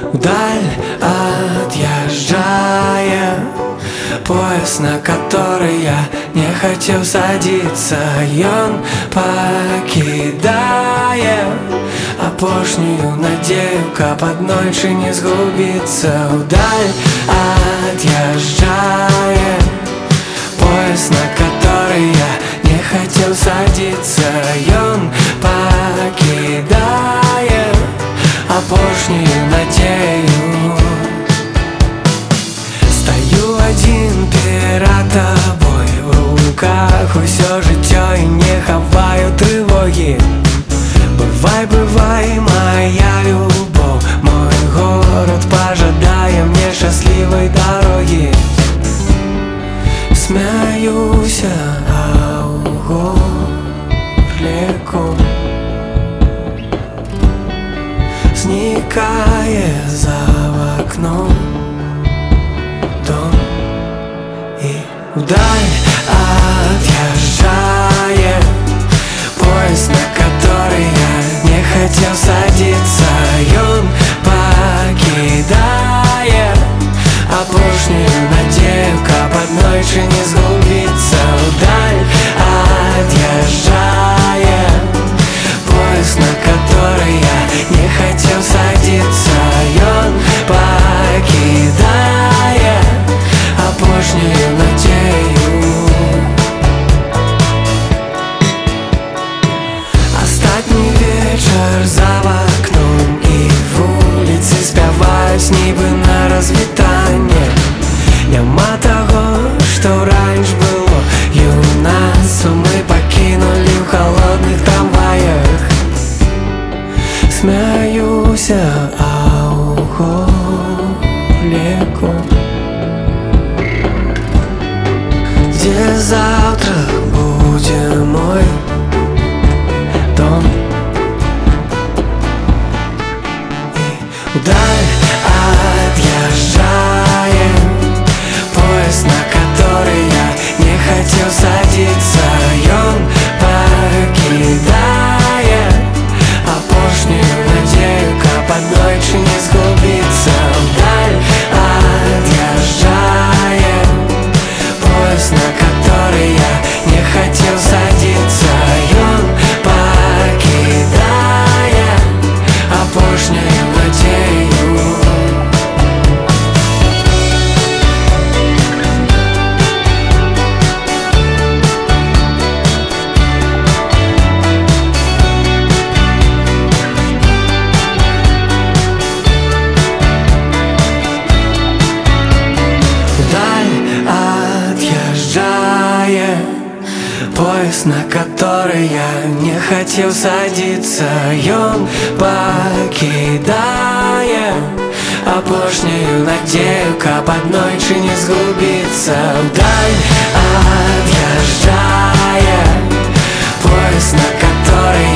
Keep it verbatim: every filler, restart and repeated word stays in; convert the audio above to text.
Вдаль отъезжая, поезд, на который я не хотел садиться, и он покидая апошнюю надею, каб аднойчы не згубіцца. Вдаль отъезжая, поезд, на который я не хотел садиться, и он покидая апошнюю надею. Стою один перед тобой, в руках усё жыццё і не хаваю трывогі. Бывай, бывай, моя любовь, мой город, пожадае мне шчаслівай дарогі. Смяюся, а ў горле ком зникае за окном дом. И вдаль отъезжая, поезд, на который я не хотел садиться, и он покидая апошнюю надею, каб аднойчы не згубіцца. Вдаль отъезжая, поезд, на который я не хотел садиться, и он покидая апошнюю надею. Астатні вечар за окном, і вуліцы спяваюць нібы на развітанне. Няма таго, што раньш было юнацтва, мы пакінулі ў холодных трамваях. Смяюся, а ў горле ком, где завтра будет мой дом. И вдаль отъезжая, поезд, на который я не хотел садиться, и он покидая апошнюю надею, каб аднойчы не згубіцца. Вдаль отъезжая, поезд, на который я не хотел садиться, и он покидая апошнюю надею. Поезд, на который я не хотел садиться, и он покидая апошнюю надею, каб аднойчы не згубіцца. Вдаль отъезжая, поезд, на который